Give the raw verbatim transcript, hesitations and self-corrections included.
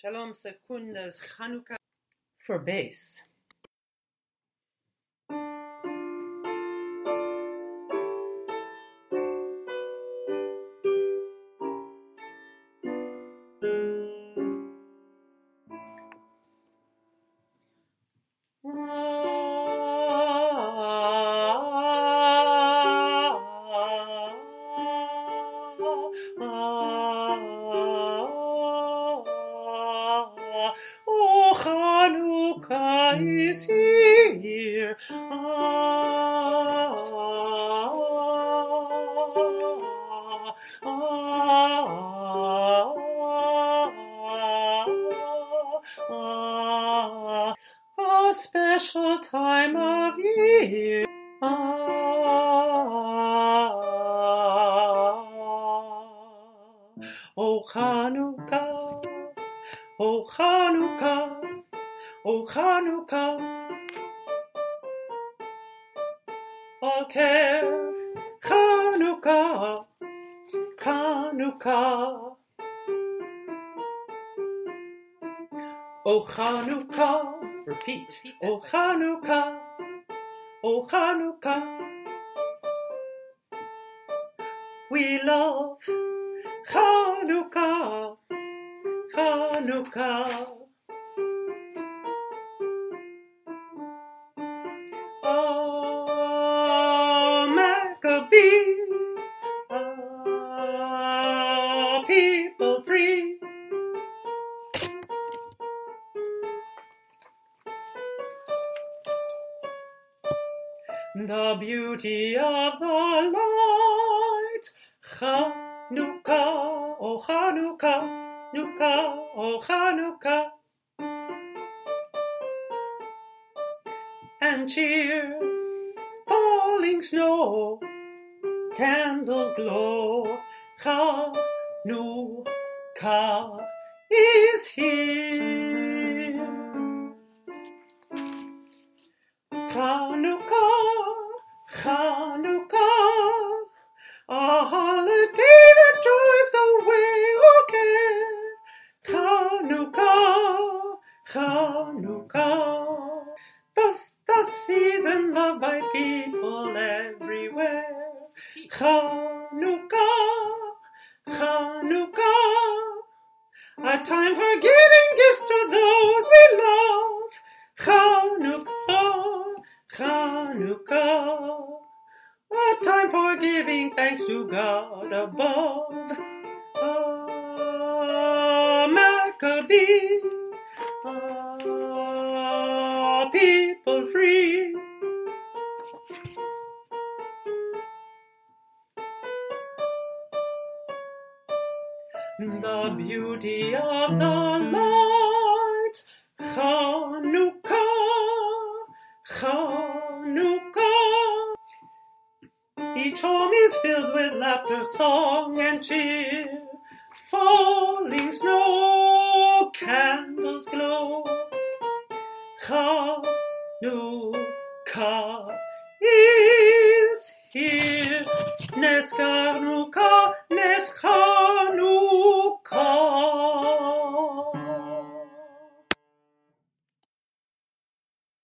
Shalom Sekundas Chanukah for bass. Oh, Chanukah is here. Ah, ah, ah, ah, a special time of year. Ah, oh, Chanukah. Oh, Chanukah, oh, Chanukah, okay, Chanukah, Chanukah, oh, Chanukah, repeat, oh, Chanukah, oh, Chanukah, we love Chanukah, Chanukah. Oh, Maccabee, oh, people free. The beauty of the light, Chanukah, oh Chanukah, Chanukah, oh Chanukah. And cheer, falling snow, candles glow, Chanukah is here. Chanukah, Chanukah, a holiday that drives away all care. Chanukah, Chanukah. Thus, the season loved by people everywhere. Chanukah, Chanukah, a time for giving gifts to those we love. Chanukah, Chanukah, a time for giving thanks to God above. Ah, Maccabee, ah, people free. The beauty of the light, Chanukah, Chanukah. Each home is filled with laughter, song, and cheer. Falling snow, candles glow. Chanukah is here. Nes Chanukah.